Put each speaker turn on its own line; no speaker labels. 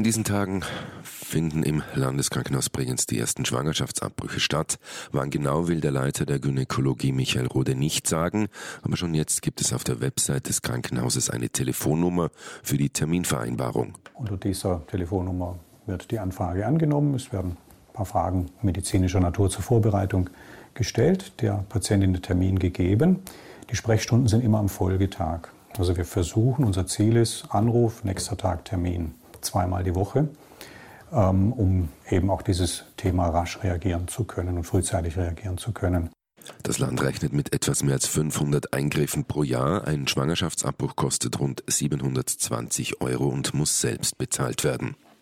In diesen Tagen finden im Landeskrankenhaus Bregenz die ersten Schwangerschaftsabbrüche statt. Wann genau, will der Leiter der Gynäkologie Michael Rode nicht sagen, aber schon jetzt gibt es auf der Website des Krankenhauses eine Telefonnummer für die Terminvereinbarung.
Unter dieser Telefonnummer wird die Anfrage angenommen. Es werden ein paar Fragen medizinischer Natur zur Vorbereitung gestellt, der Patientin der Termin gegeben. Die Sprechstunden sind immer am Folgetag. Also wir versuchen, unser Ziel ist Anruf, nächster Tag Termin, zweimal die Woche, um eben auch dieses Thema rasch reagieren zu können und frühzeitig reagieren zu können.
Das Land rechnet mit etwas mehr als 500 Eingriffen pro Jahr. Ein Schwangerschaftsabbruch kostet rund 720 € und muss selbst bezahlt werden.